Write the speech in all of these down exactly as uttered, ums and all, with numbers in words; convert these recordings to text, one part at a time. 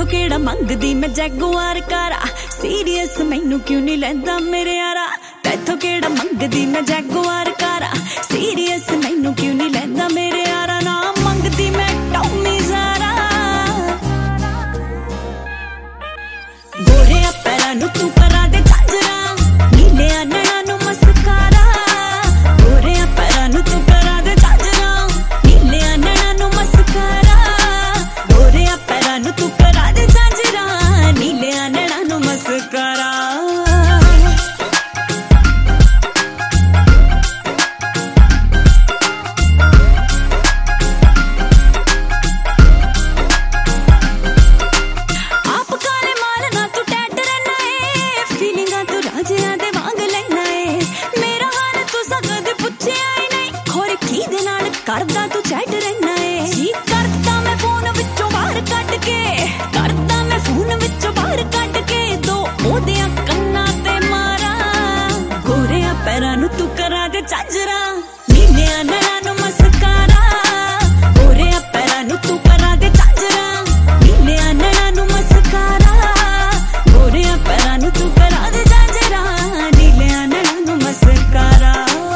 तैथों केड़ा मंगदी मैं जैगुआर कारा, सीरियस मैनू क्यों नहीं लैंदा मेरे यारा। तैथों केड़ा मंगदी मैं जैगुआर कारा, सीरियस मैनू क्यों नहीं लैंदा मेरे यारा। ना मंगदी मैं टॉमी ज़ारा, गोरे पैरां नू तू करा दे झांजरा, नीले नैणां नू मस्कारा। गोरे पैरां नू तू करा दे झांजरा, नीले नैणां नू मस्कारा। गोरे पैरां नू तू करा दे झांजरा, नीले नैणां नू मस्कारा। करदा तू चैट रहना है जी, करदा मैं फोन विचों बाहर कट के, करदा मैं फोन विचों बाहर कट के, दो ओदियां कन्नां ते मारा। गोरियां पैरां नू तू करा दे झांजरा, नीलियां नैणां नू मस्कारा। गोरियां पैरां नू तू करा दे झांजरा, नीलियां नैणां नू मस्कारा। गोरियां पैरां नू तू करा दे झांजरा, नीलियां नैणां नू मस्कारा।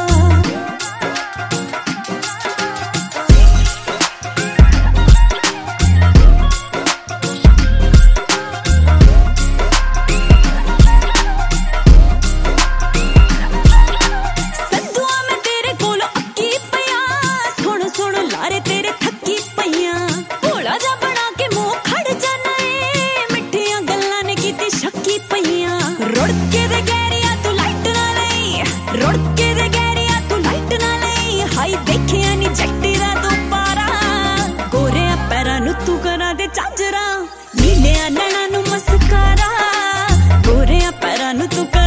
तेरे थकी पईयां भोला जा बना के मुंह खड़ जाना है, मिठियां गल्लां ने कीती शक्की पईयां। रुड़के दे गैरिया तू लाइट ना लई, रुड़के दे गैरिया तू लाइट ना लई, हाई देखिया नी जट्टी दा तू पारा। गोरे पैरां नू तू करा दे झांजरा, नीले नैणां नू मस्कारा। गोरे पैरां नू तू